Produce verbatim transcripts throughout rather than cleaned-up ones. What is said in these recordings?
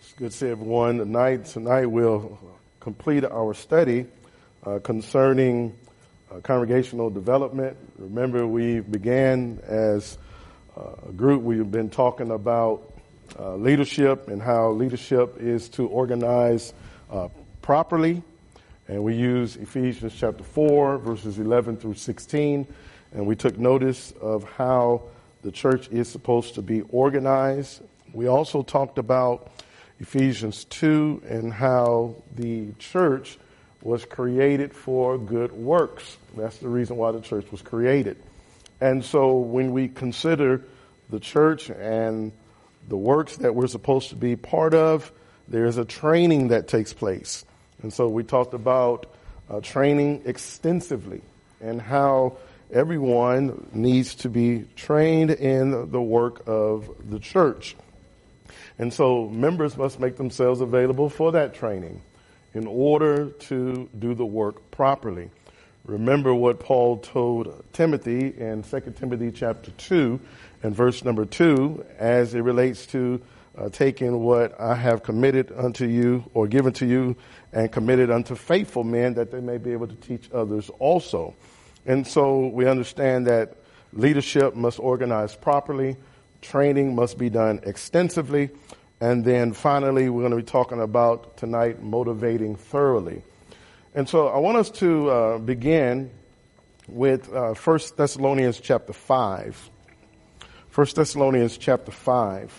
It's good to see everyone tonight. Tonight we'll complete our study uh, concerning uh, congregational development. Remember, we began as uh, a group. We've been talking about uh, leadership and how leadership is to organize uh, properly. And we use Ephesians chapter four, verses eleven through sixteen. And we took notice of how the church is supposed to be organized. We also talked about Ephesians two and how the church was created for good works. That's the reason why the church was created. And so when we consider the church and the works that we're supposed to be part of, there's a training that takes place. And so we talked about uh, training extensively and how everyone needs to be trained in the work of the church. And so members must make themselves available for that training in order to do the work properly. Remember what Paul told Timothy in Second Timothy chapter two and verse number two as it relates to uh, taking what I have committed unto you or given to you and committed unto faithful men that they may be able to teach others also. And so we understand that leadership must organize properly. Training must be done extensively. And then finally, we're going to be talking about tonight motivating thoroughly. And so I want us to uh, begin with uh, First Thessalonians chapter five. First Thessalonians chapter five.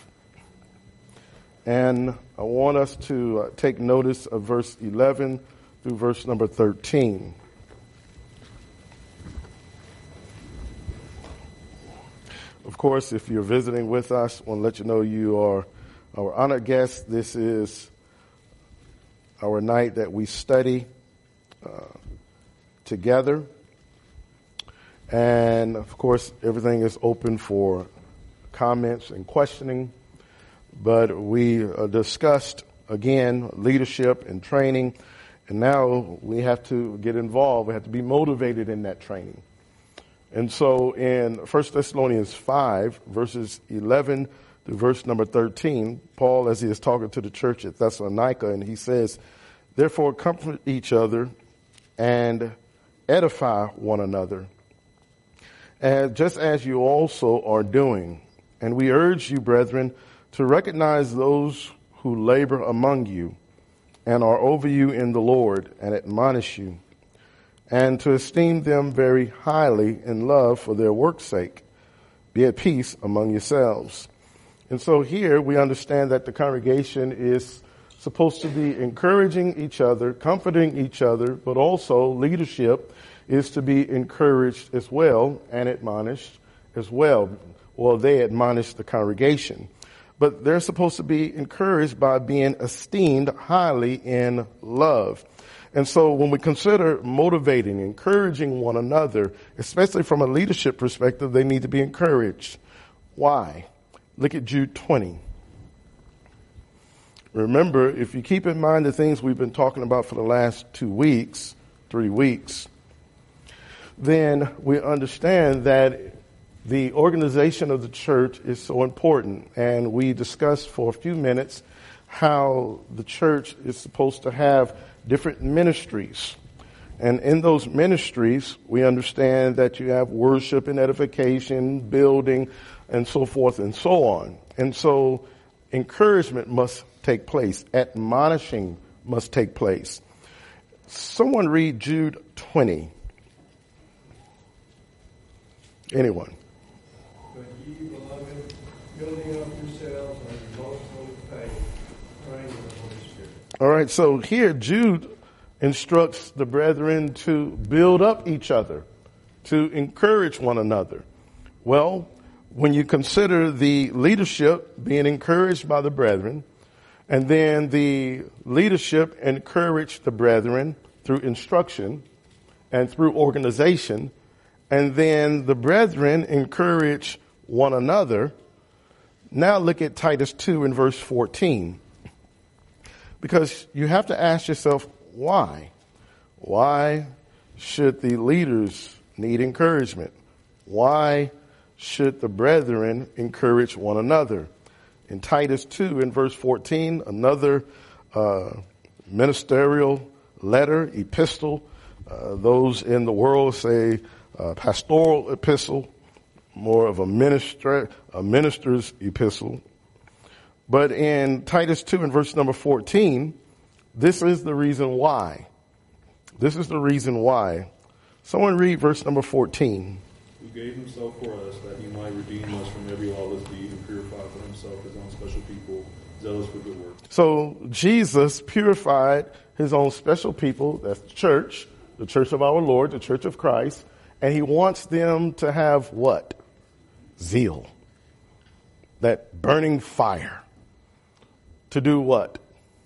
And I want us to uh, take notice of verse eleven through verse number thirteen. Of course, if you're visiting with us, I want to let you know you are our honored guest. This is our night that we study uh, together. And, of course, everything is open for comments and questioning. But we uh, discussed, again, leadership and training. And now we have to get involved. We have to be motivated in that training. And so in First Thessalonians five, verses eleven through verse number thirteen, Paul, as he is talking to the church at Thessalonica, and he says, "Therefore comfort each other and edify one another, and just as you also are doing. And we urge you, brethren, to recognize those who labor among you and are over you in the Lord and admonish you, and to esteem them very highly in love for their work's sake. Be at peace among yourselves." And so here we understand that the congregation is supposed to be encouraging each other, comforting each other, but also leadership is to be encouraged as well and admonished as well. Well, they admonish the congregation. But they're supposed to be encouraged by being esteemed highly in love. And so when we consider motivating, encouraging one another, especially from a leadership perspective, they need to be encouraged. Why? Look at Jude twenty. Remember, if you keep in mind the things we've been talking about for the last two weeks, three weeks, then we understand that the organization of the church is so important. And we discussed for a few minutes how the church is supposed to have different ministries. And in those ministries, we understand that you have worship and edification, building, and so forth and so on. And so encouragement must take place. Admonishing must take place. Someone read Jude twenty. Anyone? But ye, beloved, building up yourselves on your most holy faith, praying in the Holy Spirit. All right, so here Jude instructs the brethren to build up each other, to encourage one another. Well, when you consider the leadership being encouraged by the brethren, and then the leadership encouraged the brethren through instruction and through organization, and then the brethren encourage one another. Now look at Titus two in verse fourteen. Because you have to ask yourself, why? Why should the leaders need encouragement? Why should the brethren encourage one another? In Titus two in verse fourteen, another uh, ministerial letter, epistle. Uh, those in the world say uh, pastoral epistle, more of a minister, a minister's epistle. But in Titus two in verse number fourteen, this is the reason why. This is the reason why. Someone read verse number fourteen. Who gave himself for us that he might redeem us from every lawless deed and purify for himself his own special people, zealous for good works. So Jesus purified his own special people, that's the church, the church of our Lord, the church of Christ, and he wants them to have what? Zeal. That burning fire. To do what?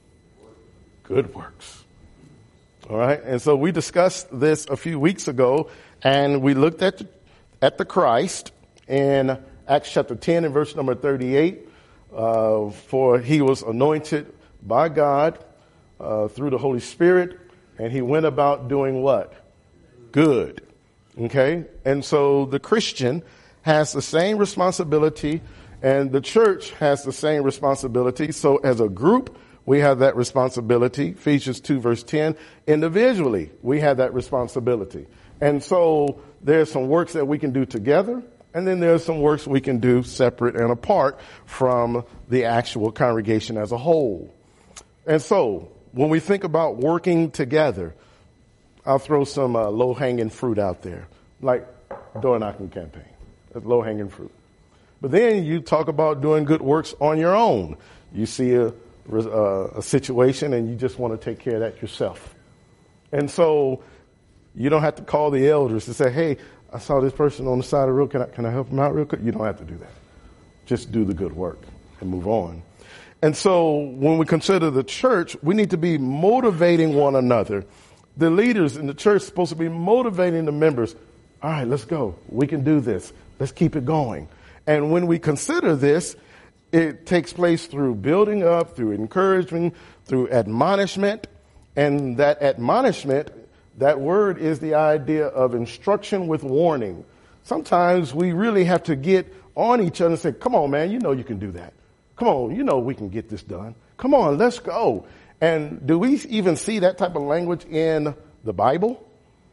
Good works. All right. And so we discussed this a few weeks ago, and we looked at the, at the Christ in Acts chapter ten and verse number thirty-eight. Uh, for he was anointed by God uh, through the Holy Spirit, and he went about doing what? Good. Okay. And so the Christian has the same responsibility, and the church has the same responsibility. So as a group, we have that responsibility. Ephesians two verse ten. Individually, we have that responsibility. And so there's some works that we can do together, and then there's some works we can do separate and apart from the actual congregation as a whole. And so when we think about working together, I'll throw some uh, low-hanging fruit out there, like door knocking campaign. That's low-hanging fruit. But then you talk about doing good works on your own. You see a, a, a situation and you just want to take care of that yourself. And so you don't have to call the elders to say, hey, I saw this person on the side of the road. Can I, can I help him out real quick? You don't have to do that. Just do the good work and move on. And so when we consider the church, we need to be motivating one another. The leaders in the church are supposed to be motivating the members. All right, let's go. We can do this. Let's keep it going. And when we consider this, it takes place through building up, through encouragement, through admonishment. And that admonishment, that word is the idea of instruction with warning. Sometimes we really have to get on each other and say, come on, man, you know you can do that. Come on, you know we can get this done. Come on, let's go. And do we even see that type of language in the Bible?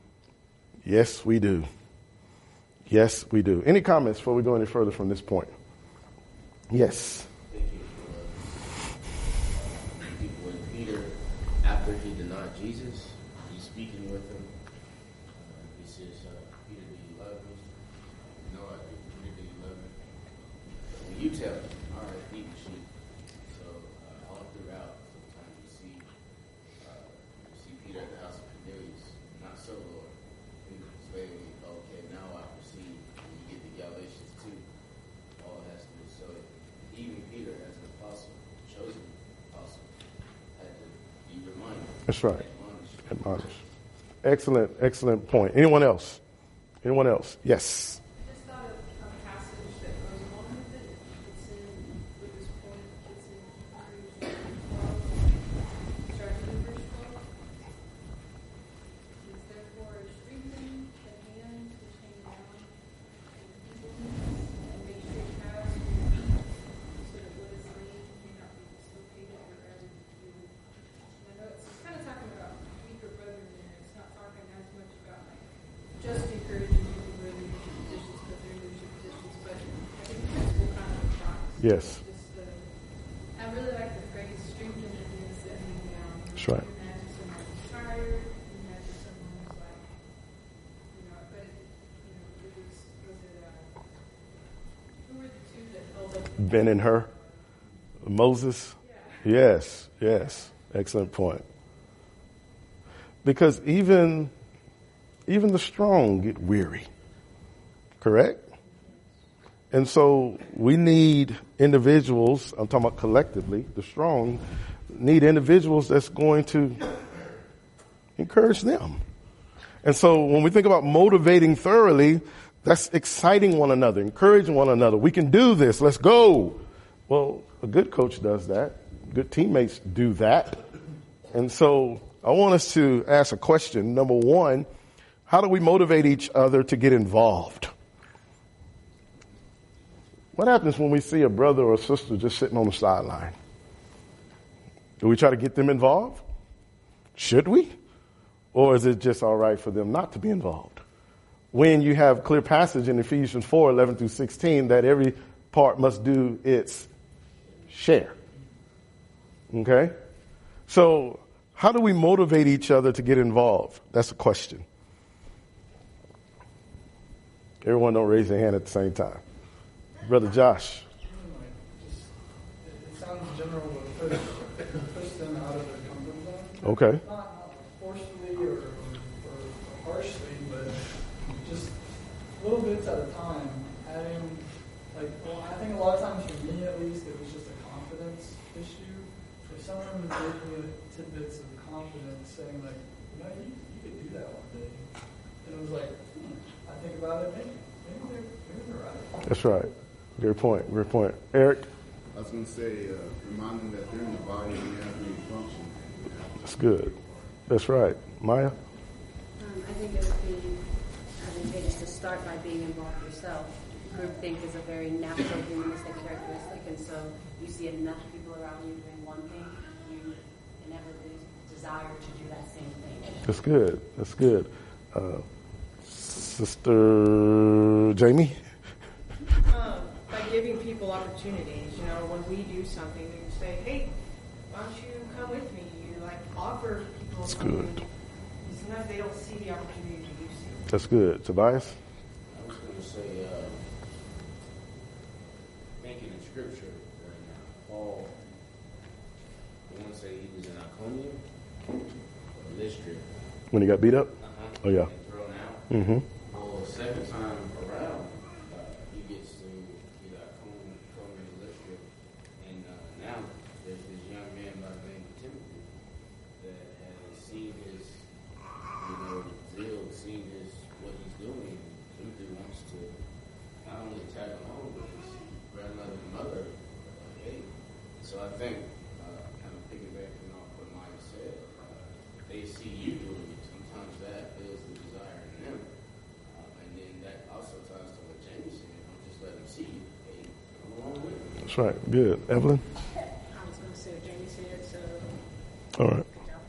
Yes, we do. Yes, we do. Any comments before we go any further from this point? Yes. Thank you. Uh, when Peter, after he denied Jesus, he's speaking with him. Uh, he says, uh, Peter, do you love me? No, I do. Peter, do you love me? When you tell me, all right, feed the sheep. So uh, all throughout, sometimes you see, uh, you see Peter at the house of Cornelius. Not so, Lord. He was waiting, okay, now I perceive. When you get to Galatians two, all it has to do. So even Peter, as an apostle, chosen apostle, had to be reminded. That's right. Admonished. Admonish. Excellent, excellent point. Anyone else? Anyone else? Yes. I just thought of a passage that goes along with it. It's in, with this point, it's in Hebrews twelve, starting in verse twelve. It's therefore strengthen the hands which hang down, and feebleness, and make straight paths for your feet, so that what is lame may not be dislocated or rather be healed. And I know it's kind of talking about weaker brethren there. It's not talking as much about like just encouraging people who are in leadership positions because they're in leadership positions, but I think the principle kind of applies. Yes. Just the, I really like the phrase strengthen the hands that hang down. That's right. You imagine someone who's tired, you imagine someone who's like, you know, but it, you know, it was, was it, uh, who were the two that held up? Ben and her. Moses. Yeah. Yes, yes. Excellent point. Because even, even the strong get weary. Correct? And so we need individuals, I'm talking about collectively, the strong, need individuals that's going to encourage them. And so when we think about motivating thoroughly, that's exciting one another, encouraging one another. We can do this. Let's go. Well, a good coach does that. Good teammates do that. And so I want us to ask a question. Number one, how do we motivate each other to get involved? What happens when we see a brother or sister just sitting on the sideline? Do we try to get them involved? Should we? Or is it just all right for them not to be involved? When you have clear passage in Ephesians four, eleven through sixteen, that every part must do its share. Okay? So how do we motivate each other to get involved? That's a question. Everyone don't raise their hand at the same time. Brother Josh. Just, it sounds general, but push, push them out of their comfort zone. Okay. Not, not forcefully or, or, or harshly, but just little bits at a time. Adding, like, well, I think a lot of times for me at least, it was just a confidence issue. If someone gave me tidbits of confidence, saying like, you know, you, you could do that one day, and it was like, hmm, I think about it, maybe, maybe they're, maybe they're right. That's right. Great point. Great point. Eric? I was going to say, uh, remind them that they're in the body and they have to function. That's good. That's right. Maya? Um, I think it would be advantageous to start by being involved yourself. Groupthink is a very natural humanistic characteristic, and so you see enough people around you doing one thing, you inevitably desire to do that same thing. That's good. That's good. Uh, Sister Jamie? Um, by giving people opportunities, you know, when we do something, you say, hey, why don't you come with me? You like offer people That's something. good. Sometimes they don't see the opportunity to do so. That's good. Tobias? I was going to say, uh, thinking in scripture, right now, Paul, I want to say he was in Iconium or Lystra. When he got beat up? Uh-huh. Oh, yeah. And thrown out. Mm-hmm. Well, second time around, uh, he gets to get Iconium, Iconium and Lystra. And uh, now there's this young man by the name of Timothy that has seen his, you know, zeal, seen his, what he's doing. Timothy wants to not only tag along, but his grandmother and mother, like, hey. So I think, uh, kind of piggybacking off what Maya said, uh, they see you doing it. Sometimes that builds the desire in them. Uh, and then that also ties to what Jamie said. Don't just let them see you. Hey, come along with it. That's right. Good. Evelyn? I was going to say what Jamie said, so All right. good job.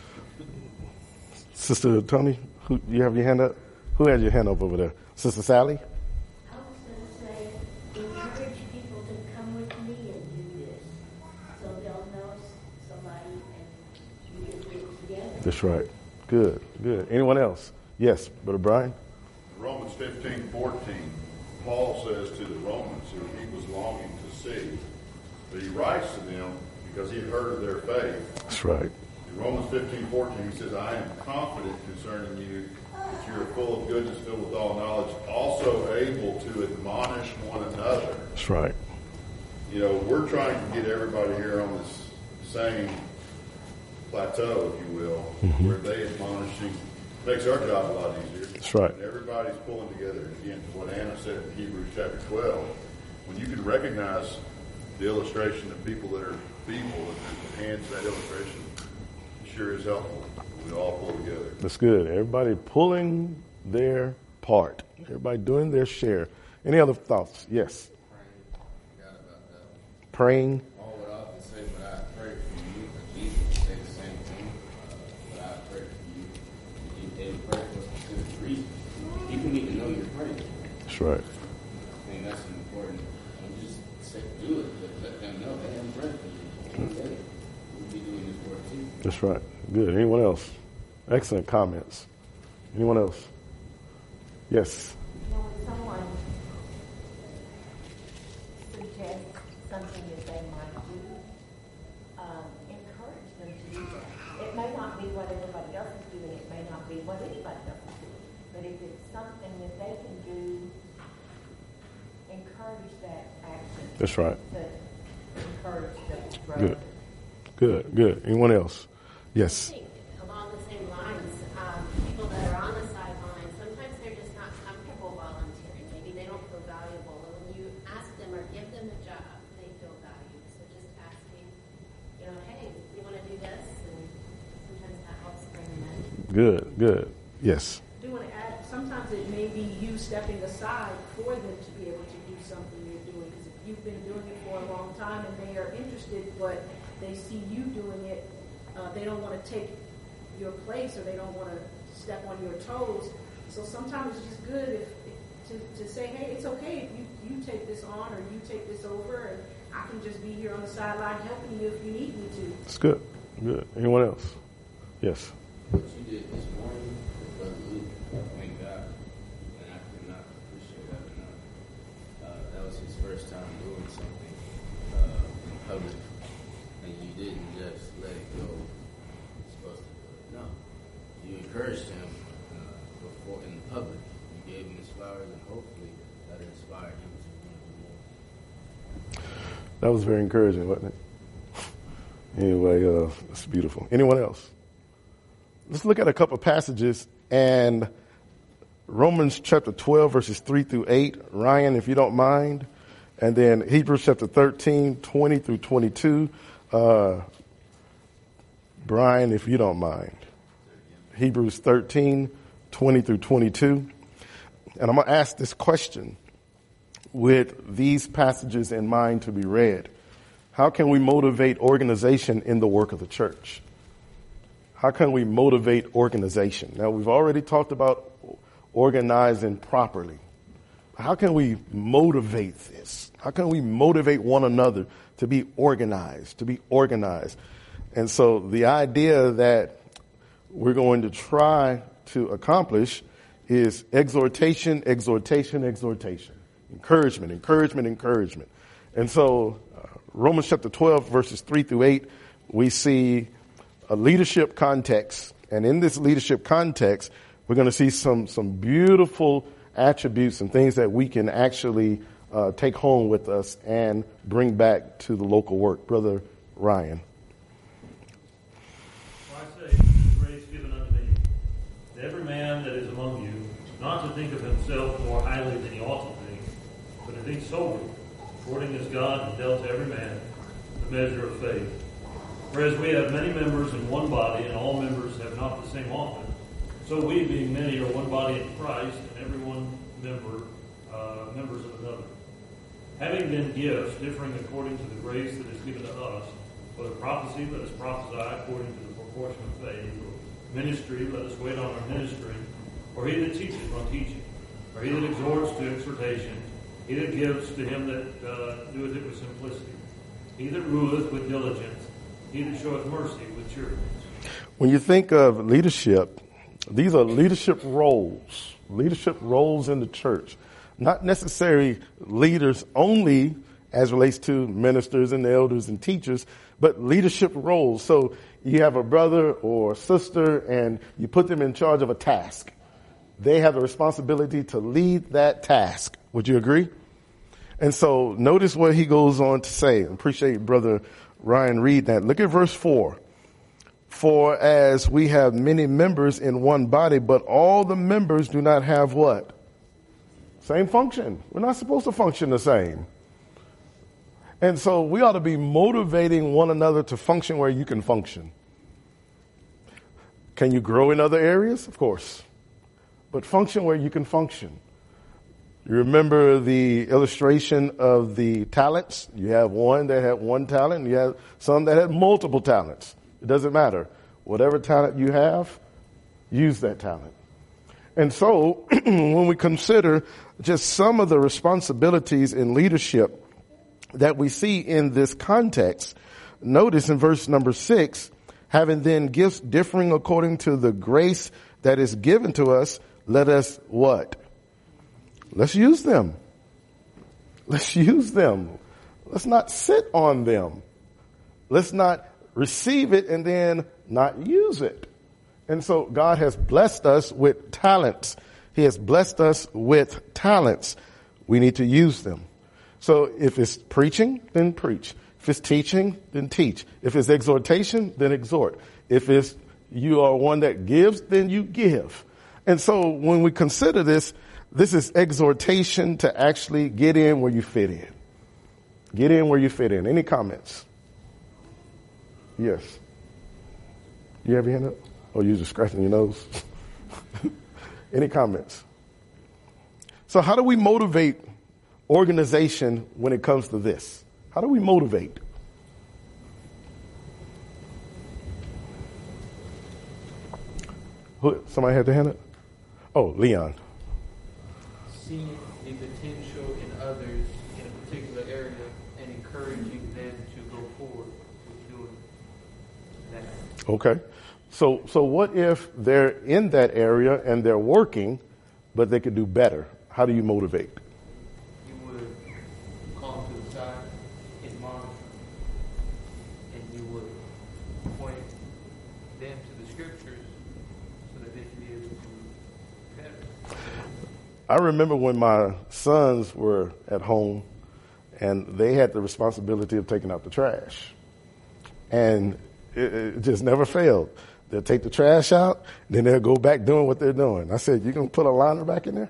Sister Tony, who, you have your hand up? Who has your hand up over there? Sister Sally? I was going to say, encourage people to come with me and do this, so they'll know somebody and we can do it together. That's right. Good, good. Anyone else? Yes, Brother Brian? Romans fifteen fourteen, Paul says to the Romans who he was longing to see, but he writes to them because he had heard of their faith. That's right. In Romans fifteen fourteen, he says, I am confident concerning you that you are full of goodness, filled with all knowledge, also able to admonish one another. That's right. You know, we're trying to get everybody here on this same plateau, if you will, Mhm. where they admonishing makes our job a lot easier. That's right. And everybody's pulling together. Again, to what Anna said in Hebrews chapter twelve, when you can recognize the illustration of people that are feeble and enhance that illustration, it sure is helpful. We all pull together. That's good. Everybody pulling their part. Everybody doing their share. Any other thoughts? Yes. Forgot about that. Praying. Paul would often say, but I pray for you. But Jesus would say the same thing. Uh, but I pray for you. And they would pray for a specific reason. People need to know you're praying. That's right. I think that's important. Don't just say do it, but let them know, hey, I'm praying for you. One day we'll be doing this work too. That's right. Good. Anyone else? Excellent comments. Anyone else? Yes. You know, when someone suggests something that they might do, um, encourage them to do that. It may not be what everybody else is doing. It may not be what anybody else is doing. But if it's something that they can do, encourage that action. That's right. To encourage the growth. Good. Good. Good. Anyone else? Yes. I think along the same lines, um, people that are on the sidelines, sometimes they're just not comfortable volunteering. Maybe they don't feel valuable. And when you ask them or give them a job, they feel valued. So just asking, you know, hey, you want to do this? And sometimes that helps bring them in. Good. Good. Yes. I do want to add, sometimes it may be you stepping aside for them to be able to do something you're doing. Because if interested, but they see you doing it. Uh, they don't want to take your place, or they don't want to step on your toes. So sometimes it's just good if, if, to, to say, hey, it's okay if you, you take this on or you take this over, and I can just be here on the sideline helping you if you need me to. It's good. Good. Anyone else? Yes. What you did this morning with Brother Luke, thank God, and I could not appreciate that enough. Uh, that was his first time doing something uh, in public, and you didn't just let it go. You're supposed to do it. No, you encouraged him uh, before in the public. You gave him his flowers, and hopefully that inspired him to want to do more. That was very encouraging, wasn't it? Anyway, uh, it's beautiful. Anyone else? Let's look at a couple of passages, and Romans chapter twelve, verses three through eight. Ryan, if you don't mind. And then Hebrews chapter thirteen, twenty through twenty-two. Uh, Brian, if you don't mind. Hebrews thirteen, twenty through twenty-two. And I'm going to ask this question with these passages in mind to be read. How can we motivate organization in the work of the church? How can we motivate organization? Now, we've already talked about organizing properly. How can we motivate this? How can we motivate one another to be organized, to be organized? And so the idea that we're going to try to accomplish is exhortation, exhortation, exhortation. Encouragement, encouragement, encouragement. And so uh, Romans chapter twelve, verses three through eight, we see a leadership context. And in this leadership context, we're going to see some, some beautiful attributes and things that we can actually uh, take home with us and bring back to the local work. Brother Ryan. I say, the grace given unto me, to every man that is among you, not to think of himself more highly than he ought to think, but to think soberly, according as God has dealt to every man the measure of faith. Whereas we have many members in one body, and all members have not the same office, so we, being many, are one body in Christ, and every one member, uh, members of another. Having then gifts differing according to the grace that is given to us, whether prophecy, let us prophesy according to the proportion of faith, or ministry, let us wait on our ministry, or he that teacheth on teaching, or he that exhorts to exhortation, he that gives to him that uh, doeth it with simplicity, he that ruleth with diligence, he that showeth mercy with cheerfulness. When you think of leadership, these are leadership roles, leadership roles in the church, not necessarily leaders only as relates to ministers and elders and teachers, but leadership roles. So you have a brother or sister and you put them in charge of a task. They have the responsibility to lead that task. Would you agree? And so notice what he goes on to say. I appreciate Brother Ryan read that. Look at verse four. For as we have many members in one body, but all the members do not have what? Same function. We're not supposed to function the same. And so we ought to be motivating one another to function where you can function. Can you grow in other areas? Of course. But function where you can function. You remember the illustration of the talents? You have one that had one talent, and you have some that had multiple talents. It doesn't matter. Whatever talent you have, use that talent. And so when we consider just some of the responsibilities in leadership that we see in this context, notice in verse number six, having then gifts differing according to the grace that is given to us, let us what? Let's use them. Let's use them. Let's not sit on them. Let's not receive it and then not use it. And so God has blessed us with talents. He has blessed us with talents. We need to use them. So if it's preaching, then preach. If it's teaching, then teach. If it's exhortation, then exhort. If it's you are one that gives, then you give. And so when we consider this, this is exhortation to actually get in where you fit in. Get in where you fit in. Any comments? Yes. You have your hand up? Oh, you're just scratching your nose? Any comments? So how do we motivate organization when it comes to this? How do we motivate? Who, somebody had their hand up? Oh, Leon. Seeing the potential in others in a particular area and encouraging them to go forward with doing that. Okay. So, so what if they're in that area and they're working, but they could do better? How do you motivate? You would call them to the side and monitor, and you would point them to the scriptures so that they can be able to do better. I remember when my sons were at home and they had the responsibility of taking out the trash. And it, it just never failed. They'll take the trash out, then they'll go back doing what they're doing. I said, you going to put a liner back in there?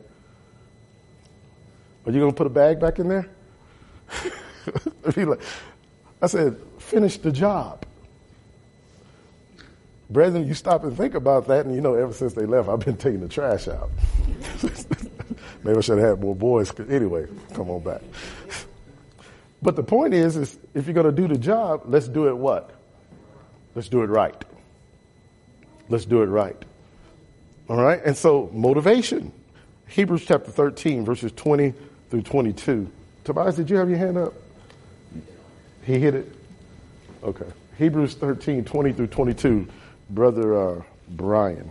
Are you going to put a bag back in there? I said, finish the job. Brethren, you stop and think about that, and you know, ever since they left, I've been taking the trash out. Maybe I should have had more boys. Anyway, come on back. But the point is, is if you're going to do the job, let's do it what? Let's do it right. Let's do it right. All right? And so, motivation. Hebrews chapter thirteen, verses twenty through twenty-two. Tobias, did you have your hand up? He hit it? Okay. Hebrews thirteen, twenty through twenty-two. Brother uh, Brian.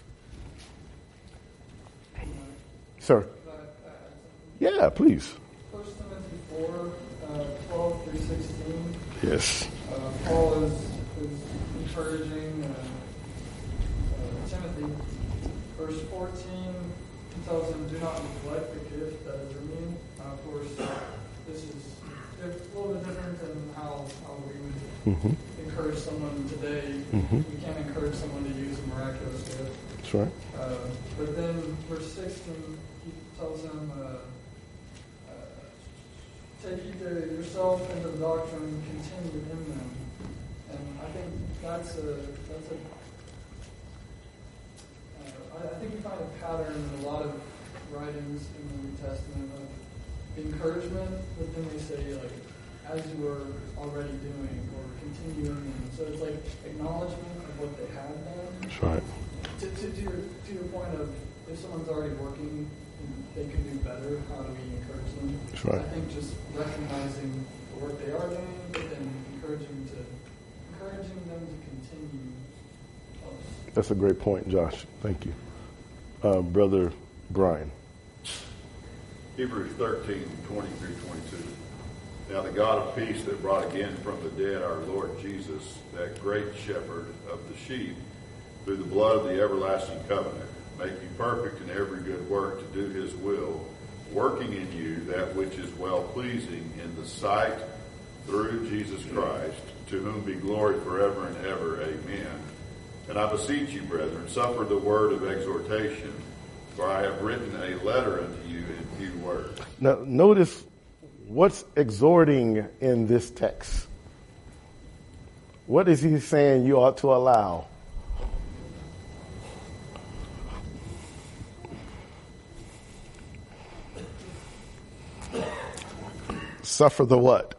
Sir. Yeah, please. First Timothy four, uh, twelve through sixteen. Yes. Uh, Paul is, is encouraging uh, uh, Timothy. Verse fourteen, he tells him, do not neglect the gift that is in you. Uh, of course, this is a little bit different than how, how we would mm-hmm. encourage someone today. Mm-hmm. We can't encourage someone to use a miraculous gift. That's right. Uh, but then verse sixteen, he tells him, uh, uh, take heed to yourself and the doctrine, continue in them. And I think that's a, that's a uh, I, I think we find a pattern in a lot of writings in the New Testament of encouragement, but then they say, like, as you are already doing, or continue in them. So it's like acknowledgement of what they have done. That's right. To, to, to, your, to your point of, if someone's already working and they can do better, how do we encourage them? That's right. I think just recognizing the work they are doing, but then encouraging to encouraging them to continue. Helps. That's a great point, Josh. Thank you. Uh, Brother Brian. Hebrews thirteen, twenty through twenty-two. Now the God of peace that brought again from the dead our Lord Jesus, that great shepherd of the sheep, through the blood of the everlasting covenant, make you perfect in every good work to do his will, working in you that which is well-pleasing in the sight through Jesus Christ, to whom be glory forever and ever. Amen. And I beseech you, brethren, suffer the word of exhortation, for I have written a letter unto you in few words. Now, notice what's exhorting in this text. What is he saying you ought to allow? Suffer the what?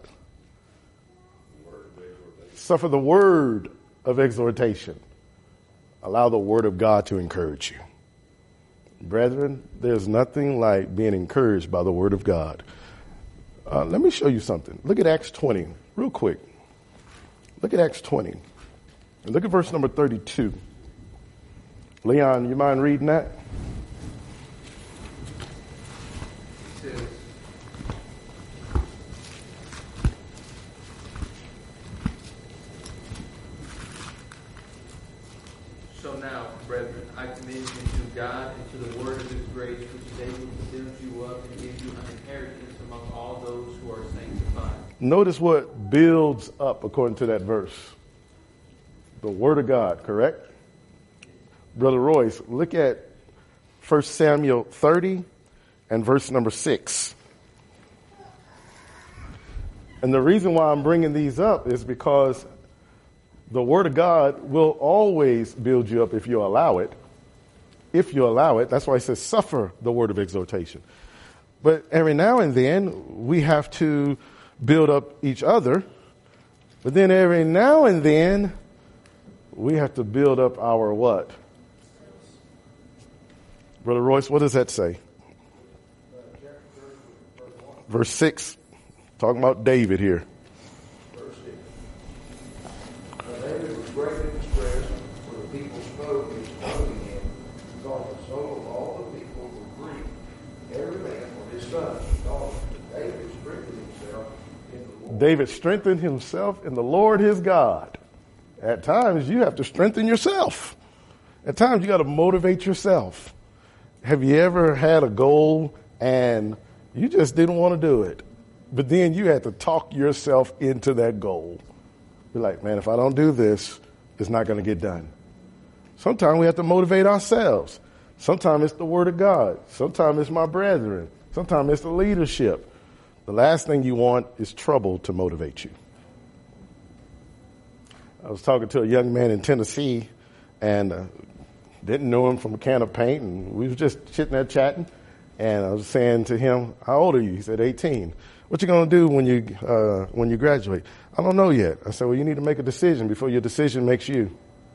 Suffer the word of exhortation. Allow the word of God to encourage you. Brethren, there's nothing like being encouraged by the word of God. Uh, let me show you something. Look at Acts twenty, real quick. Look at Acts twenty. And look at verse number thirty-two. Leon, you mind reading that? It says, so now, brethren, I commend you to God and to the word of his grace, which is able to build you up and give you an inheritance among all those who are sanctified. Notice what builds up according to that verse. The word of God, correct? Brother Royce, look at First Samuel thirty and verse number six. And the reason why I'm bringing these up is because the word of God will always build you up if you allow it. If you allow it. That's why it says suffer the word of exhortation. But every now and then we have to build up each other. But then every now and then we have to build up our what? Brother Royce, what does that say? Verse six, talking about David here. Verse six. Now David was greatly distressed, for the people spoke and stoning him, because the soul of all the people were grieved, every man for his son and daughter. David strengthened himself in the Lord. David strengthened himself in the Lord his God. At times, you have to strengthen yourself. At times, you got to motivate yourself. Have you ever had a goal and you just didn't want to do it, but then you had to talk yourself into that goal? You're like, man, if I don't do this, it's not going to get done. Sometimes we have to motivate ourselves. Sometimes it's the Word of God. Sometimes it's my brethren. Sometimes it's the leadership. The last thing you want is trouble to motivate you. I was talking to a young man in Tennessee and uh, didn't know him from a can of paint, and we were just sitting there chatting, and I was saying to him, how old are you? He said, eighteen. What you going to do when you uh, when you graduate? I don't know yet. I said, well, you need to make a decision before your decision makes you.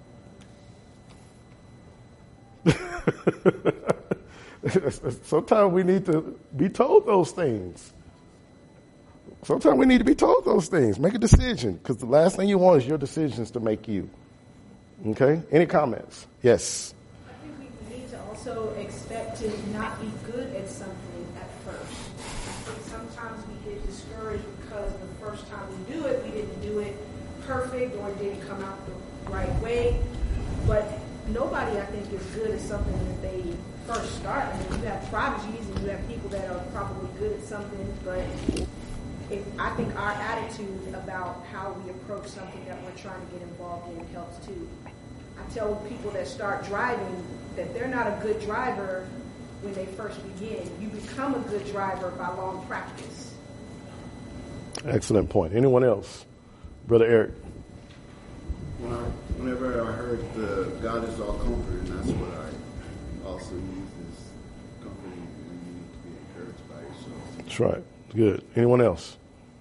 Sometimes we need to be told those things. Sometimes we need to be told those things. Make a decision, because the last thing you want is your decisions to make you. Okay? Any comments? Yes. I think we need to also expect to not be good at something at first. I think sometimes we get discouraged because the first time we do it, we didn't do it perfect or it didn't come out the right way. But nobody, I think, is good at something that they first start. I mean, you have prodigies and you have people that are probably good at something, but if, I think our attitude about how we approach something that we're trying to get involved in helps too. I tell people that start driving that they're not a good driver when they first begin. You become a good driver by long practice. Excellent point. Anyone else? Brother Eric. When I, whenever I heard the God is all comfort, and that's what I also use is comforting, and you need to be encouraged by yourself. That's right. Good. Anyone else?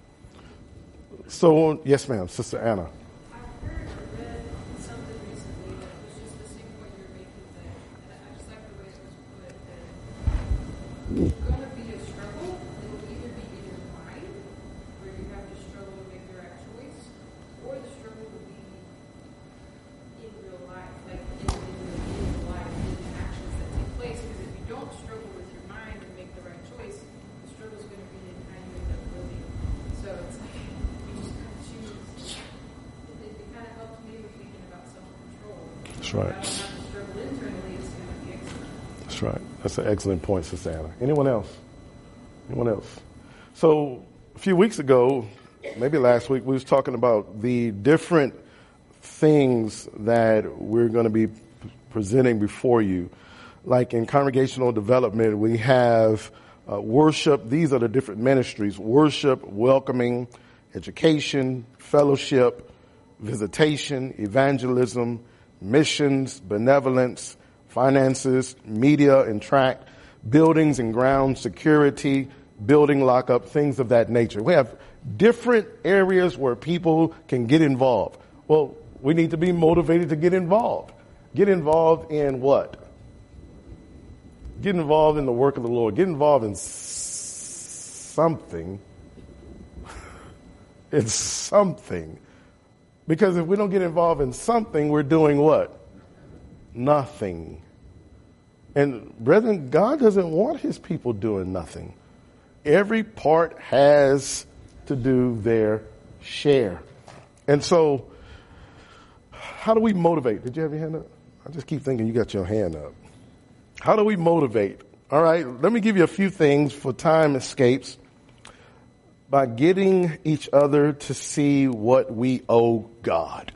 So, yes, ma'am. Sister Anna. I've heard or read something recently that was just the same point you were making there, and I just like the way it was put, that it's going to be a struggle. It will either be in your mind, where you have to struggle to make the right choice, or the struggle will be in real life, like in, in, in real life, in the actions that take place. Because if you don't struggle with your mind and make the right choice, the struggle is going to be in how you end up living. So it's like you just kind of choose. It, it kind of helps me with thinking about self-control. That's right. If I don't have to struggle internally, it's going to be excellent. That's right. That's an excellent point, Sister Anna. Anyone else? Anyone else? So a few weeks ago, maybe last week, we was talking about the different things that we're going to be presenting before you. Like in congregational development, we have uh, worship. These are the different ministries: worship, welcoming, education, fellowship, visitation, evangelism, missions, benevolence, finances, media and tract, buildings and ground security, building lockup, things of that nature. We have different areas where people can get involved. Well, we need to be motivated to get involved. Get involved in what? Get involved in the work of the Lord. Get involved in something. It's something. Because if we don't get involved in something, we're doing what? Nothing. And brethren, God doesn't want his people doing nothing. Every part has to do their share. And so, how do we motivate? Did you have your hand up? I just keep thinking you got your hand up. How do we motivate? All right, let me give you a few things for time escapes. By getting each other to see what we owe God.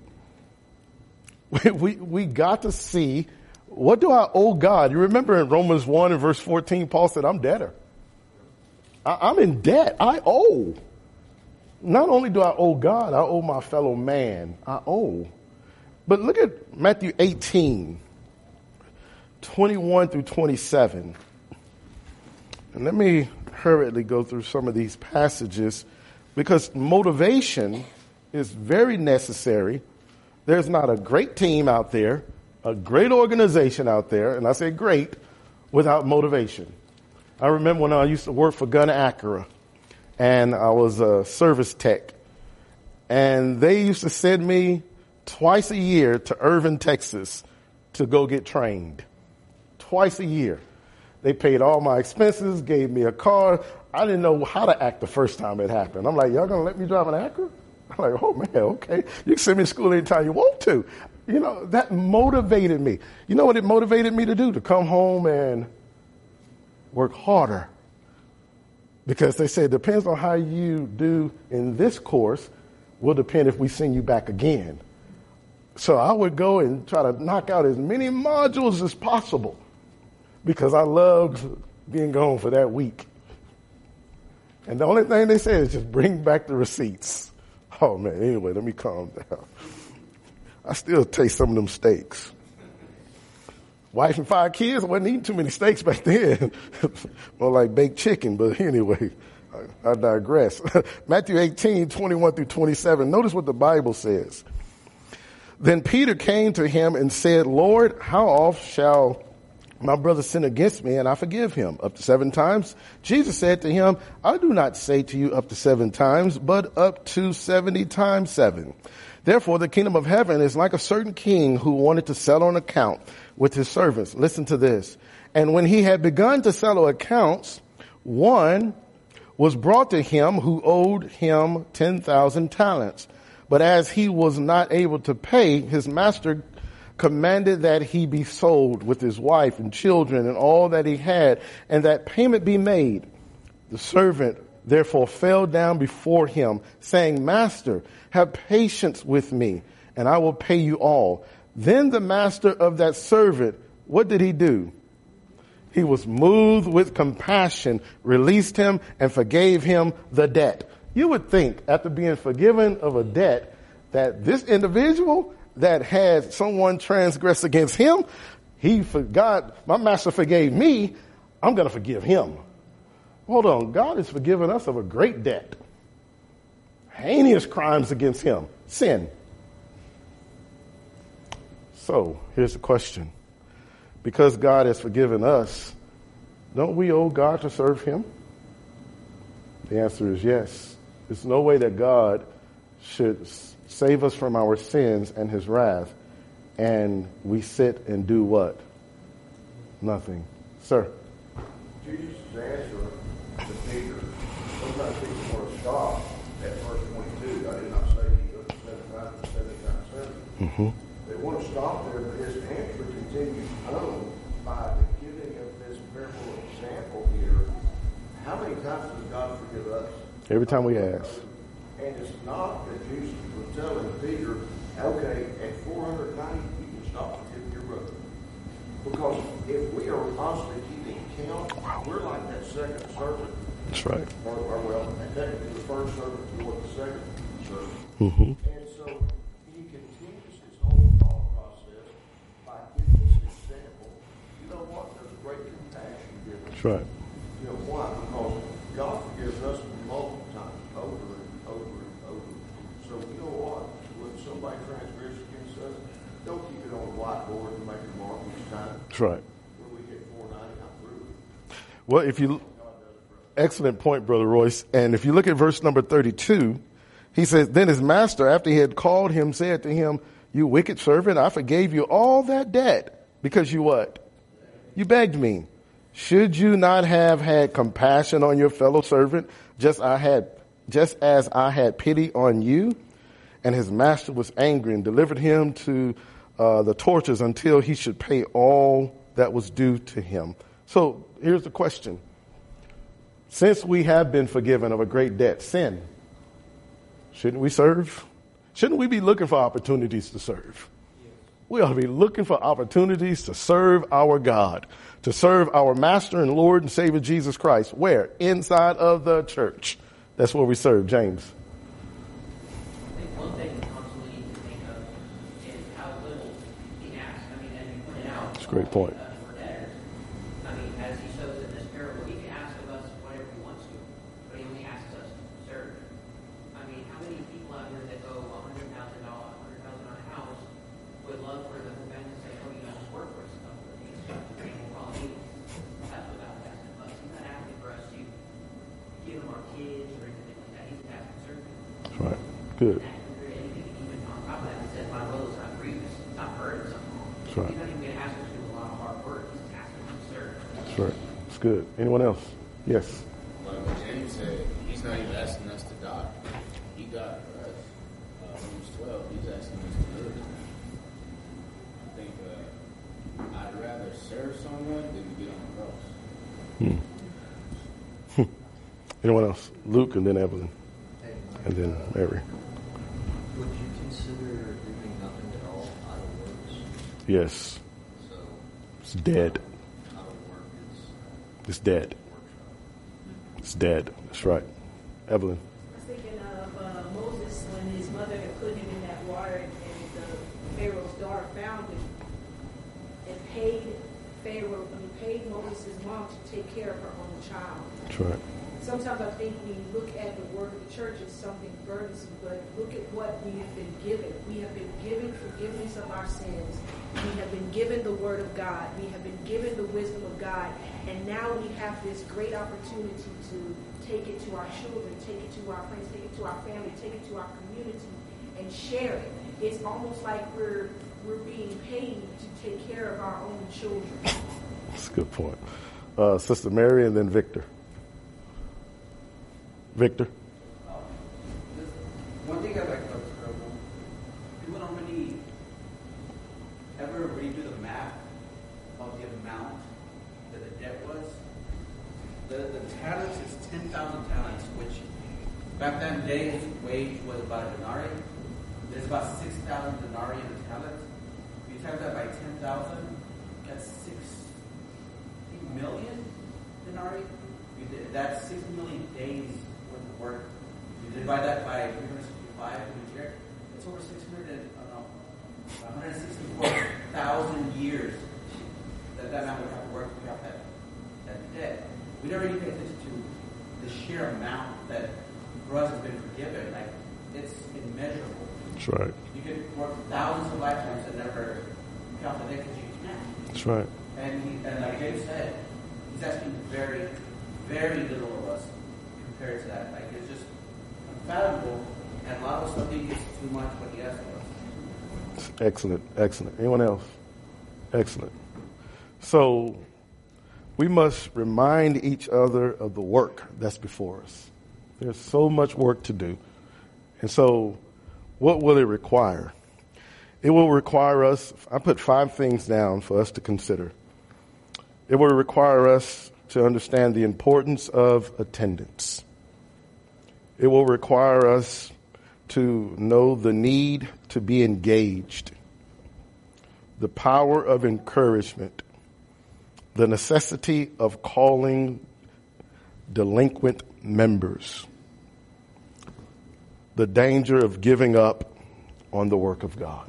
We, we, we got to see, what do I owe God? You remember in Romans one and verse fourteen, Paul said, I'm debtor. I, I'm in debt. I owe. Not only do I owe God, I owe my fellow man. I owe. But look at Matthew eighteen, twenty-one through twenty-seven. And let me hurriedly go through some of these passages because motivation is very necessary. There's not a great team out there, a great organization out there, and I say great, without motivation. I remember when I used to work for Gun Acura, and I was a service tech, and they used to send me twice a year to Irving, Texas to go get trained. Twice a year. They paid all my expenses, gave me a car. I didn't know how to act the first time it happened. I'm like, y'all gonna let me drive an Acura? I'm like, oh man, okay. You can send me to school anytime you want to. You know, that motivated me. You know what it motivated me to do? To come home and work harder. Because they say it depends on how you do in this course will depend if we send you back again. So I would go and try to knock out as many modules as possible because I loved being gone for that week. And the only thing they said is just bring back the receipts. Oh man, anyway, let me calm down. I still taste some of them steaks. Wife and five kids, I wasn't eating too many steaks back then. More like baked chicken, but anyway, I, I digress. Matthew eighteen, twenty-one through twenty-seven. Notice what the Bible says. Then Peter came to him and said, Lord, how oft shall my brother sin against me and I forgive him? Up to seven times? Jesus said to him, I do not say to you up to seven times, but up to seventy times seven. Therefore, the kingdom of heaven is like a certain king who wanted to settle an account with his servants. Listen to this. And when he had begun to settle accounts, one was brought to him who owed him ten thousand talents. But as he was not able to pay, his master commanded that he be sold with his wife and children and all that he had, and that payment be made. The servant therefore fell down before him, saying, Master, have patience with me, and I will pay you all. Then the master of that servant, what did he do? He was moved with compassion, released him, and forgave him the debt. You would think, after being forgiven of a debt, that this individual that had someone transgress against him, he forgot, my master forgave me, I'm going to forgive him. Hold on, God has forgiven us of a great debt. Heinous crimes against him, sin. So, here's the question. Because God has forgiven us, don't we owe God to serve him? The answer is yes. There's no way that God should save us from our sins and his wrath, and we sit and do what? Nothing. Sir? Jesus' answer to Peter, sometimes people want to stop at verse twenty-two. I did not say he goes seven times and seven times seven. Mm-hmm. They want to stop there, but his answer continues on by the giving of this parable example here. How many times does God forgive us? Every time we ask. And it's not that Jesus was telling Peter, okay, at four hundred ninety, you can stop forgiving your brother. Because if we are constantly keeping count, we're like that second servant. That's right. Or, or well, technically the first servant or the second servant. Mm-hmm. And so he continues his whole thought process by giving this example. You know what? There's great compassion given. That's right. You know why? Because God forgives us multiple times, over and over and over. So you know what? When somebody transgresses against us, don't keep it on the whiteboard and make a mark each time. That's right. When we get four ninety, I'm through. Well, if you, excellent point, Brother Royce. And if you look at verse number thirty-two, he says, then his master, after he had called him, said to him, you wicked servant, I forgave you all that debt because you what? You begged me. Should you not have had compassion on your fellow servant, just I had, just as I had pity on you? And his master was angry and delivered him to uh, the tortures until he should pay all that was due to him. So here's the question. Since we have been forgiven of a great debt, sin, shouldn't we serve? Shouldn't we be looking for opportunities to serve? We ought to be looking for opportunities to serve our God, to serve our Master and Lord and Savior Jesus Christ. Where? Inside of the church. That's where we serve. James. I think one thing we constantly need to think of is how little he asks. I mean, as you pointed out, that's a great point. Uh, for debtors. I mean, as he shows in this parable, he can ask of us whatever he wants to, but he only asks us to serve. I mean, how many people out here that owe one hundred thousand dollars, one hundred thousand dollars on a house would love for the bank to say, oh, you don't just work for us stuff, but you just have to pay more quality. Good. Even on top of that, it says, my will is not grievous, it's not burdensome. That's right. He's not even going to ask us to do a lot of hard work. He's asking us to serve. That's right. It's good. Anyone else? Yes. Like what James said, he's not even asking us to die. He died for us. Uh, Romans twelve, he's asking us to live. I think uh, I'd rather serve someone than to get on the cross. Hmm. Anyone else? Luke and then Evelyn. And then Mary. Would you consider doing nothing at all out of works? Yes. So it's dead. Out of work is It's dead. It's dead. That's right. Evelyn. I was thinking of uh, Moses when his mother had put him in that water and the Pharaoh's daughter found him and paid Pharaoh, I mean, paid Moses' mom to take care of her own child. That's right. Sometimes I think we look at the work of the church as something burdensome, but look at what we have been given. We have been given forgiveness of our sins. We have been given the Word of God. We have been given the wisdom of God. And now we have this great opportunity to take it to our children, take it to our friends, take it to our family, take it to our community, and share it. It's almost like we're we're being paid to take care of our own children. That's a good point. Uh, Sister Mary and then Victor. Victor. One thing I'd like to observe, people don't really ever redo the math of the amount that the debt was. The, the talents is ten thousand talents, which back then day's wage was about a denarii. There's about six thousand denarii in a talent. If you times that by ten thousand, that's sixty million denarii. You did, that's sixty million days worth of work. You divide that by three hundred sixty-five in a year, it's over six hundred, uh, no, one hundred sixty-four thousand years that that man would have to work to pay off that, that debt. We never even pay attention to the sheer amount that for us has been forgiven. Like, it's immeasurable. That's right. You could work thousands of lifetimes and never pay off the debt because you can't. That's right. And, he, and like James said, he's asking very, very little of us compared to that. Like, it's just unfathomable, and a lot of us don't think it's too much what he asks of us. Excellent, excellent. Anyone else? Excellent. So we must remind each other of the work that's before us. There's so much work to do. And so what will it require? It will require us, I put five things down for us to consider. It will require us to understand the importance of attendance. It will require us to know the need to be engaged, the power of encouragement, the necessity of calling delinquent members, the danger of giving up on the work of God.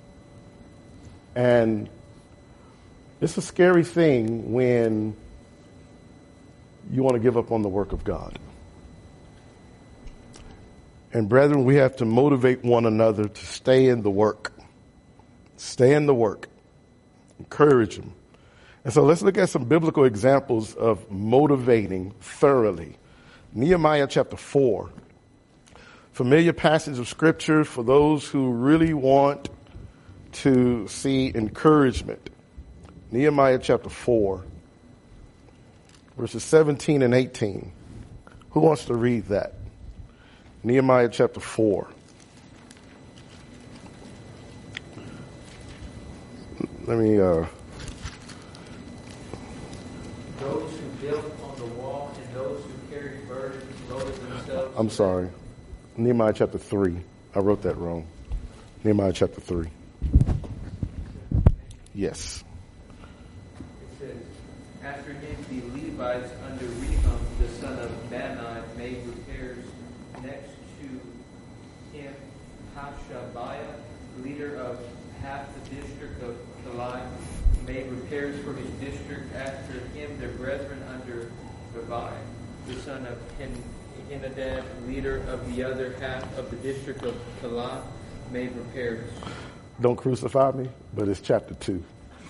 And it's a scary thing when you want to give up on the work of God. And brethren, we have to motivate one another to stay in the work. Stay in the work. Encourage them. And so let's look at some biblical examples of motivating thoroughly. Nehemiah chapter four. Familiar passage of scripture for those who really want to see encouragement. Nehemiah chapter four, verses seventeen and eighteen. Who wants to read that? Nehemiah chapter four. Let me, uh, Those who built on the wall and those who carried burdens loaded themselves. I'm sorry. Nehemiah chapter three. I wrote that wrong. Nehemiah chapter three. Yes. It says, after him the Levites under Rehum, the son of Bani, made repairs. Next to him, Hashabiah, leader of half the district of Kalai, made repairs for his district. After him, their brethren under Gabai, the son of Henadad, leader of the other half of the district of Kalai, made repairs. Don't crucify me, but it's chapter two.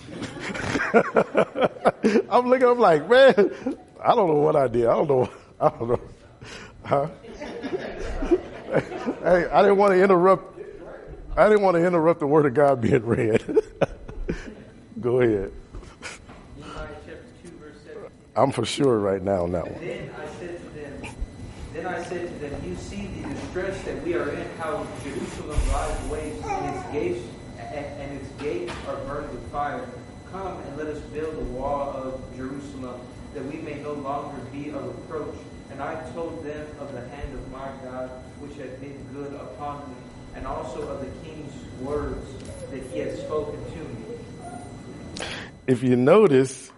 I'm looking, I'm like, man, I don't know what I did. I don't know. I don't know. Huh? Hey, I didn't want to interrupt. I didn't want to interrupt the word of God being read. Go ahead. Nehemiah chapter two, verse seven. I'm for sure right now on that one. Then I said to them, then I said to them, you see the distress that we are in, how Jerusalem lies waste, and its gates and, and its gates are burned with fire. Come and let us build a wall of Jerusalem, that we may no longer be a reproach. And I told them of the hand of my God, which had been good upon me, and also of the king's words that he had spoken to me. If you notice,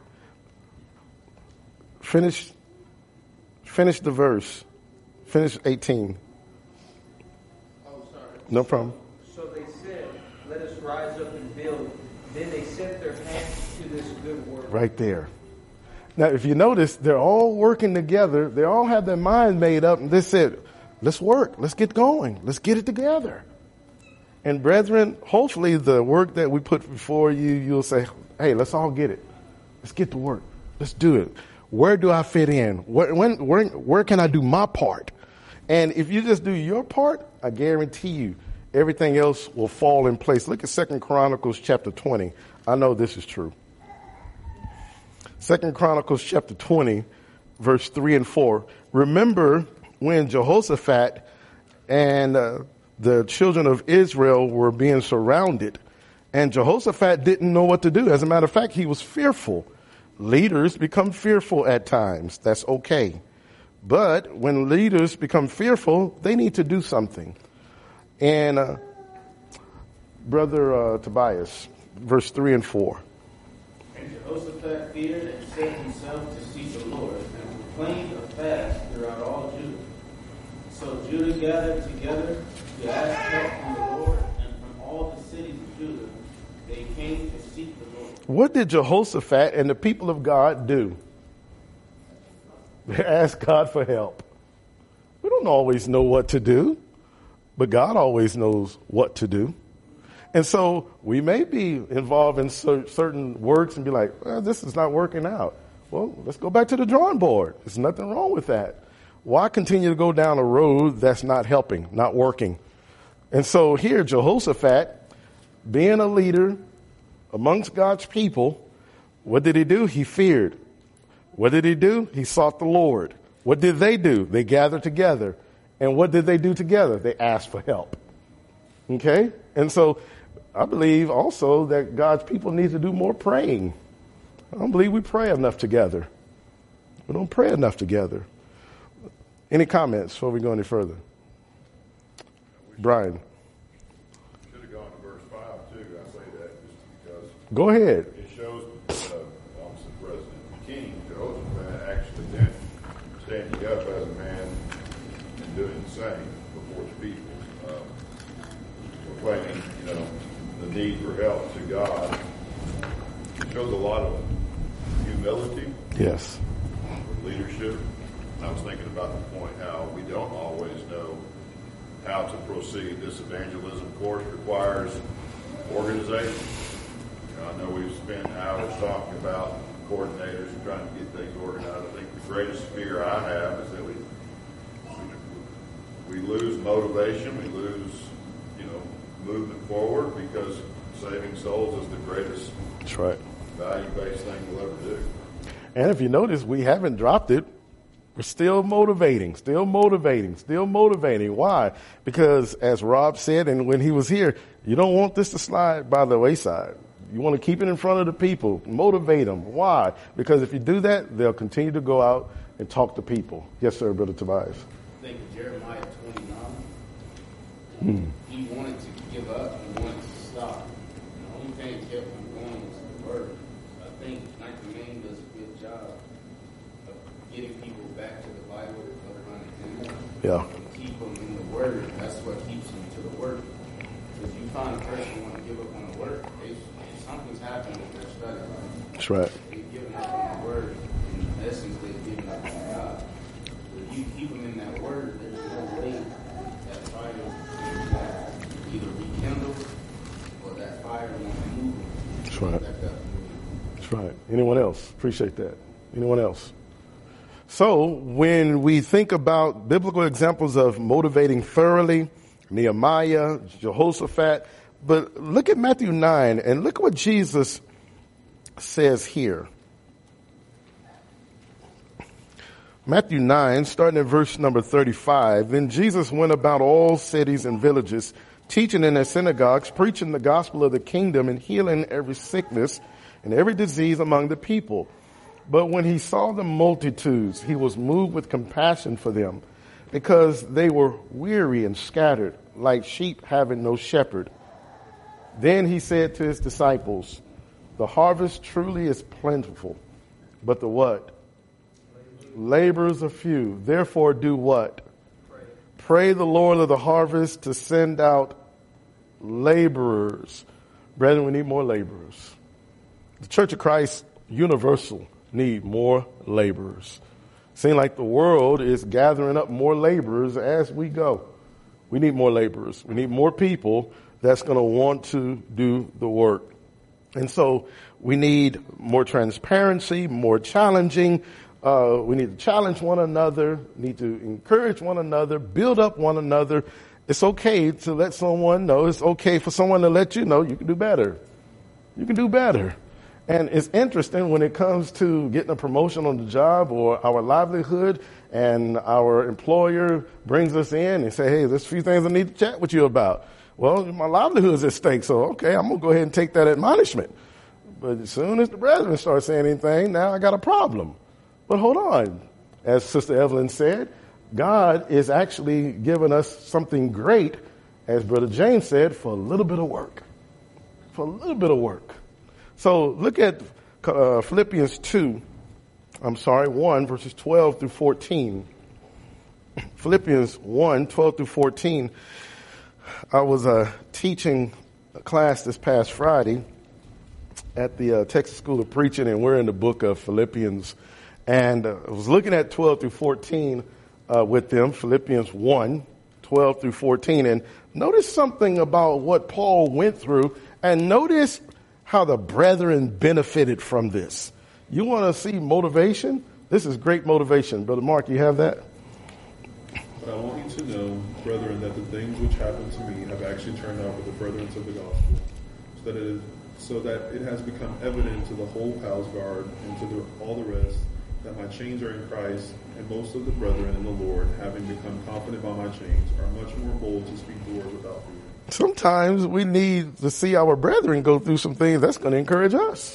finish, finish the verse. Finish eighteen. Oh, sorry. No problem. So they said, let us rise up and build. Then they set their hands to this good work. Right there. Now, if you notice, they're all working together. They all have their mind made up, and they said, let's work. Let's get going. Let's get it together. And brethren, hopefully the work that we put before you, you'll say, hey, let's all get it. Let's get to work. Let's do it. Where do I fit in? Where, when, where, where can I do my part? And if you just do your part, I guarantee you everything else will fall in place. Look at Second Chronicles chapter twenty. I know this is true. Second Chronicles chapter twenty, verse three and four. Remember when Jehoshaphat and uh, the children of Israel were being surrounded, and Jehoshaphat didn't know what to do. As a matter of fact, he was fearful. Leaders become fearful at times. That's okay. But when leaders become fearful, they need to do something. And uh, Brother uh, Tobias, verse three and four. And Jehoshaphat feared and set himself to seek the Lord, and proclaimed a fast throughout all Judah. So Judah gathered together to ask help from the Lord, and from all the cities of Judah they came to seek the Lord. What did Jehoshaphat and the people of God do? They asked God for help. We don't always know what to do, but God always knows what to do. And so we may be involved in cer- certain works and be like, well, this is not working out. Well, let's go back to the drawing board. There's nothing wrong with that. Why continue to go down a road that's not helping, not working? And so here, Jehoshaphat, being a leader amongst God's people, what did he do? He feared. What did he do? He sought the Lord. What did they do? They gathered together. And what did they do together? They asked for help. Okay? And so I believe also that God's people need to do more praying. I don't believe we pray enough together. We don't pray enough together. Any comments before we go any further? Brian. Should have gone to verse five too. I say that just because. Go ahead. It shows that uh, obviously President King Jehoshaphat actually then standing up as a man and doing the same before the people, uh, proclaiming, you know, the need for help to God. It shows a lot of humility. Yes. Leadership. I was thinking about the point how we don't always know how to proceed. This evangelism course requires organization. You know, I know we've spent hours talking about coordinators and trying to get things organized. I think the greatest fear I have is that we we, we lose motivation, we lose, you know, movement forward, because saving souls is the greatest That's right. value-based thing we'll ever do. And if you notice, we haven't dropped it. We're still motivating, still motivating, still motivating. Why? Because as Rob said, and when he was here, you don't want this to slide by the wayside. You want to keep it in front of the people, motivate them. Why? Because if you do that, they'll continue to go out and talk to people. Yes, sir, Brother Tobias. I think of Jeremiah twenty-nine. Hmm. He wanted to give up. He wanted to stop. And the only thing that kept him going was the word. I think Michael Maine does a good job of getting people back to the Bible that Brother Hunter did. Yeah. And keep them in the word. That's what keeps them to the word. If you find a person who want to give up on the word, they, something's happened with their study life. That's right. They've given up on the word. In essence, they've given up on God. If you keep them in that word, there's no way that fire will either rekindle or that fire won't move. That's right. That's right. Anyone else? Appreciate that. Anyone else? So when we think about biblical examples of motivating thoroughly, Nehemiah, Jehoshaphat. But look at Matthew nine and look what Jesus says here. Matthew nine, starting at verse number thirty-five. Then Jesus went about all cities and villages, teaching in their synagogues, preaching the gospel of the kingdom, and healing every sickness and every disease among the people. But when he saw the multitudes, he was moved with compassion for them, because they were weary and scattered, like sheep having no shepherd. Then he said to his disciples, the harvest truly is plentiful, but the what? Laborers are few. Therefore do what? Pray. Pray the Lord of the harvest to send out laborers. Brethren, we need more laborers. The Church of Christ Universal need more laborers. Seems like the world is gathering up more laborers as we go. We need more laborers. We need more people that's going to want to do the work. And so we need more transparency, more challenging. Uh, we need to challenge one another, need to encourage one another, build up one another. It's okay to let someone know. It's okay for someone to let you know you can do better. You can do better. And it's interesting when it comes to getting a promotion on the job or our livelihood, and our employer brings us in and say, hey, there's a few things I need to chat with you about. Well, my livelihood is at stake, so okay, I'm going to go ahead and take that admonishment. But as soon as the brethren start saying anything, now I got a problem. But hold on. As Sister Evelyn said, God is actually giving us something great, as Brother James said, for a little bit of work. For a little bit of work. So look at uh, Philippians two, I'm sorry, one, verses twelve through fourteen. Philippians one, twelve through fourteen. I was uh, teaching a class this past Friday at the uh, Texas School of Preaching, and we're in the book of Philippians. And uh, I was looking at twelve through fourteen uh, with them, Philippians one, twelve through fourteen. And notice something about what Paul went through, and notice how the brethren benefited from this. You want to see motivation? This is great motivation. Brother Mark, you have that? But I want you to know, brethren, that the things which happened to me have actually turned out for the furtherance of the gospel, so that it is, so that it has become evident to the whole palace guard and to the, all the rest, that my chains are in Christ, and most of the brethren in the Lord, having become confident by my chains, are much more bold to speak the word without fear. Sometimes we need to see our brethren go through some things that's going to encourage us.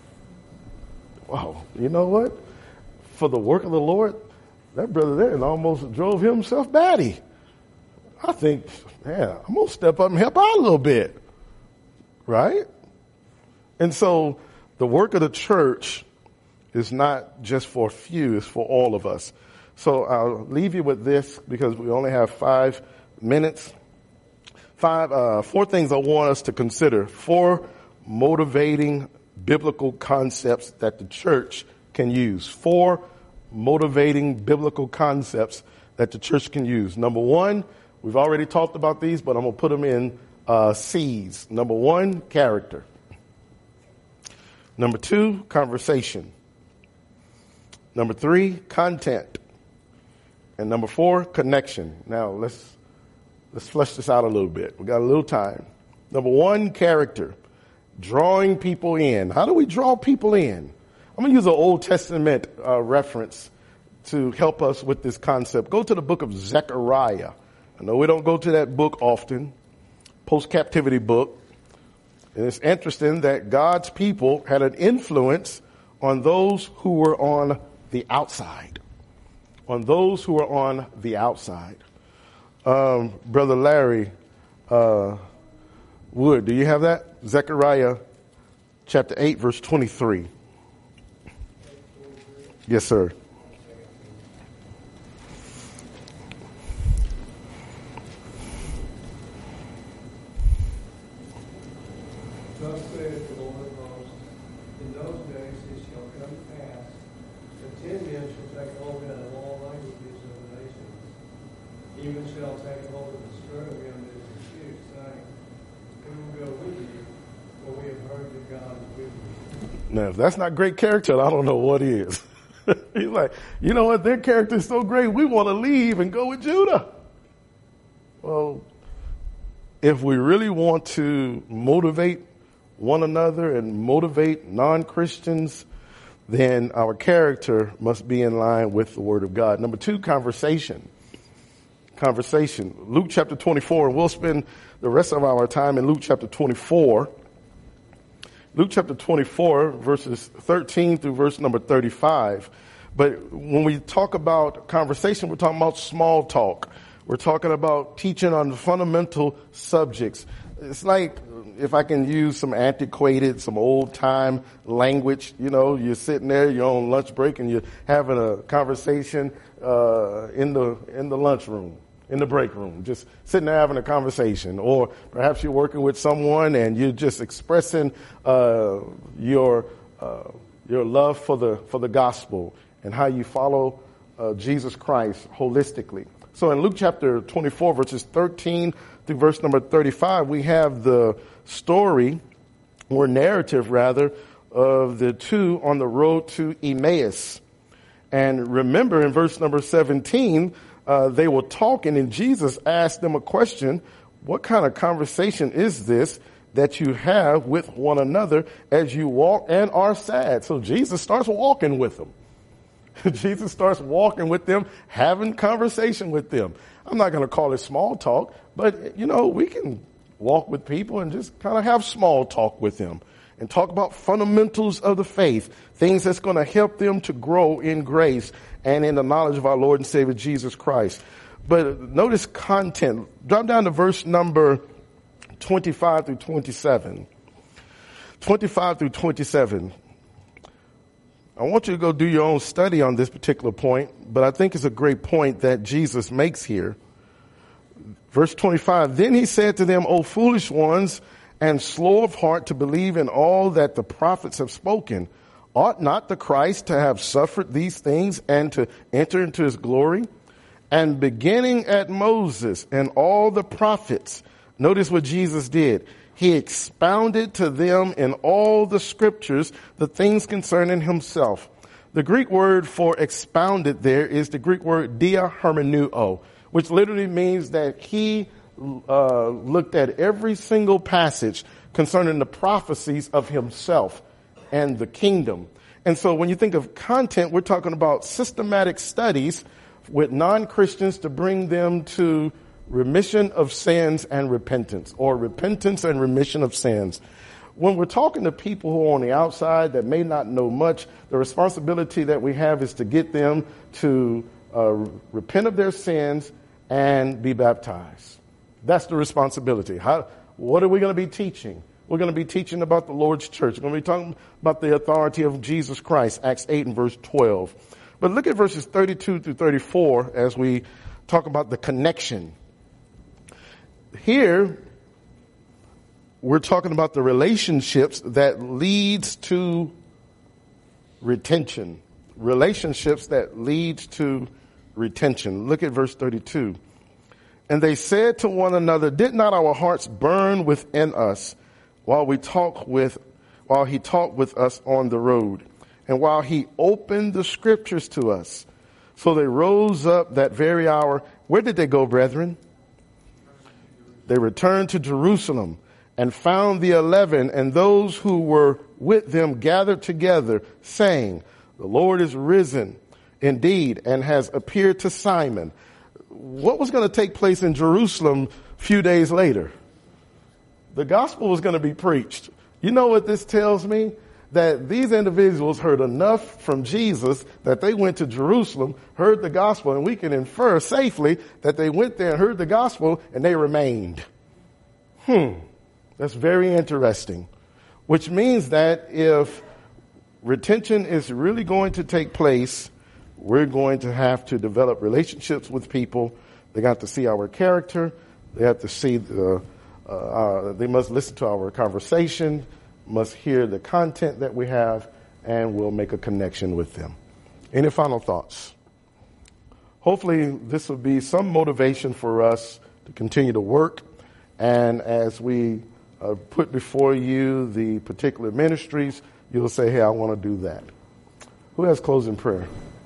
Wow, you know what? For the work of the Lord, that brother there almost drove himself batty. I think, yeah, I'm going to step up and help out a little bit. Right? And so the work of the church is not just for a few, it's for all of us. So I'll leave you with this because we only have five minutes. Five, uh, four things I want us to consider. Four motivating biblical concepts that the church can use. Four motivating biblical concepts that the church can use. Number one, we've already talked about these, but I'm going to put them in uh, C's. Number one, character. Number two, conversation. Number three, content. And number four, connection. Now let's let's flesh this out a little bit. We got a little time. Number one, character. Drawing people in. How do we draw people in? I'm going to use an Old Testament uh, reference to help us with this concept. Go to the book of Zechariah. I know we don't go to that book often. Post-captivity book. And it's interesting that God's people had an influence on those who were on the outside. On those who were on the outside. Um, Brother Larry uh, Wood, do you have that? Zechariah chapter eight, verse twenty-three. Yes, sir. Thus saith the Lord of hosts, in those days it shall come to pass that ten men shall take hold out of all languages of the nations, even shall take hold of the skirt of him that is accused, saying, we will go with you, for we have heard that God is with you. Now, if that's not great character, I don't know what is. He's like, you know what? Their character is so great, we want to leave and go with Judah. Well, if we really want to motivate one another and motivate non-Christians, then our character must be in line with the Word of God. Number two, conversation. Conversation. Luke chapter twenty-four, and we'll spend the rest of our time in Luke chapter twenty-four. Luke chapter twenty-four, verses thirteen through verse number thirty-five. But when we talk about conversation, we're talking about small talk. We're talking about teaching on fundamental subjects. It's like, if I can use some antiquated, some old time language, you know, you're sitting there, you're on lunch break and you're having a conversation, uh, in the, in the lunchroom, in the break room, just sitting there having a conversation. Or perhaps you're working with someone and you're just expressing, uh, your, uh, your love for the, for the gospel and how you follow, uh, Jesus Christ holistically. So in Luke chapter twenty-four, verses thirteen through verse number thirty-five, we have the story, or narrative rather, of the two on the road to Emmaus. And remember in verse number seventeen, uh, they were talking and Jesus asked them a question. What kind of conversation is this that you have with one another as you walk and are sad? So Jesus starts walking with them. Jesus starts walking with them, having conversation with them. I'm not going to call it small talk, but, you know, we can walk with people and just kind of have small talk with them and talk about fundamentals of the faith, things that's going to help them to grow in grace and in the knowledge of our Lord and Savior Jesus Christ. But notice content. Drop down to verse number twenty-five through twenty-seven. twenty-five through twenty-seven. I want you to go do your own study on this particular point, but I think it's a great point that Jesus makes here. Verse twenty-five, then he said to them, O foolish ones, and slow of heart to believe in all that the prophets have spoken. Ought not the Christ to have suffered these things and to enter into his glory? And beginning at Moses and all the prophets, notice what Jesus did. He expounded to them in all the scriptures the things concerning himself. The Greek word for expounded there is the Greek word diahermeneuo, which literally means that he uh, looked at every single passage concerning the prophecies of himself and the kingdom. And so when you think of content, we're talking about systematic studies with non-Christians to bring them to remission of sins and repentance, or repentance and remission of sins. When we're talking to people who are on the outside that may not know much, the responsibility that we have is to get them to uh, repent of their sins and be baptized. That's the responsibility. How, what are we going to be teaching? We're going to be teaching about the Lord's church. We're going to be talking about the authority of Jesus Christ, Acts eight and verse twelve. But look at verses thirty-two through thirty-four as we talk about the connection. Here, we're talking about the relationships that leads to retention. Relationships that leads to retention. Look at verse thirty-two. And they said to one another, did not our hearts burn within us while we talk with, while he talked with us on the road, and while he opened the scriptures to us? So they rose up that very hour. Where did they go, brethren? They returned to Jerusalem and found the eleven and those who were with them gathered together, saying, the Lord is risen indeed and has appeared to Simon. What was going to take place in Jerusalem a few days later? The gospel was going to be preached. You know what this tells me? That these individuals heard enough from Jesus that they went to Jerusalem, heard the gospel, and we can infer safely that they went there and heard the gospel and they remained. Hmm. That's very interesting. Which means that if retention is really going to take place, we're going to have to develop relationships with people. They got to see our character. They have to see the, uh, uh, they must listen to our conversation, must hear the content that we have, and we'll make a connection with them. Any final thoughts? Hopefully this will be some motivation for us to continue to work. And as we uh, put before you the particular ministries, you'll say, hey, I want to do that. Who has closing prayer?